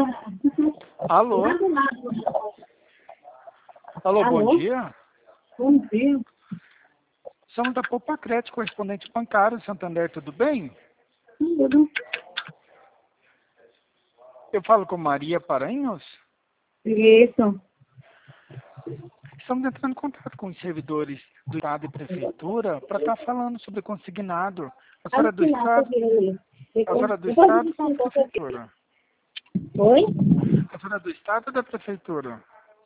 Alô? Alô, bom Alô? dia. Bom dia. Somos da Popacred, correspondente bancário, Santander, tudo bem? Tudo. Eu falo com Maria Paranhos. Isso. Estamos entrando em contato com os servidores do Estado e Prefeitura para estar falando sobre consignado. A senhora é do Estado? A senhora é do Estado ou da Prefeitura? Oi? A senhora é do Estado ou da Prefeitura?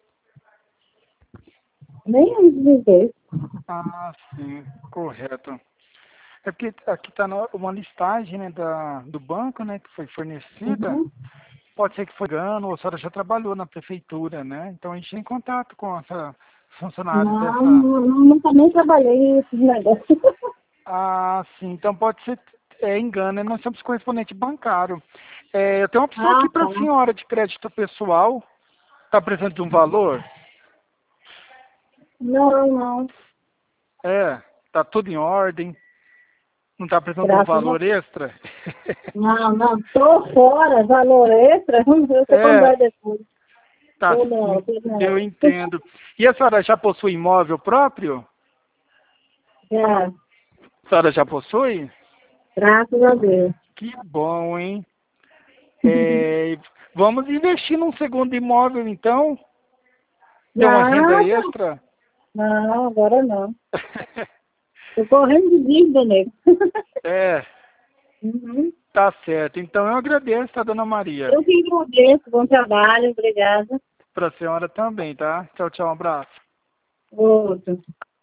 Nem dos dois. Ah, sim, correto. É porque aqui está uma listagem, né, do banco, né, que foi fornecida. Uhum. Pode ser que foi engano, ou a senhora já trabalhou na prefeitura, né? Então a gente tem contato com essa funcionária dessa. Nunca nem trabalhei nesses negócios. Ah, sim, então pode ser engano, né? Nós somos correspondente bancário. Eu tenho uma opção Ah, aqui para tá. a senhora de crédito pessoal. Está presente um valor? Não. Tá tudo em ordem. Não está precisando de um Graças a valor Deus. extra? Não. Tô fora. Valor extra. Eu tô É, comprando depois. tá sim, Tô eu não. entendo. E a senhora já possui imóvel próprio? Já. A senhora já possui? Graças a Deus. Que bom, hein? É, vamos investir num segundo imóvel, então? Ter uma renda Nada. extra? Não, agora não. Tô correndo de dívida, nego. É, Uhum. tá certo. Então eu agradeço, tá, dona Maria? Eu que agradeço. Bom trabalho. Obrigada. Pra senhora também, tá? Tchau, tchau, um abraço. Outro.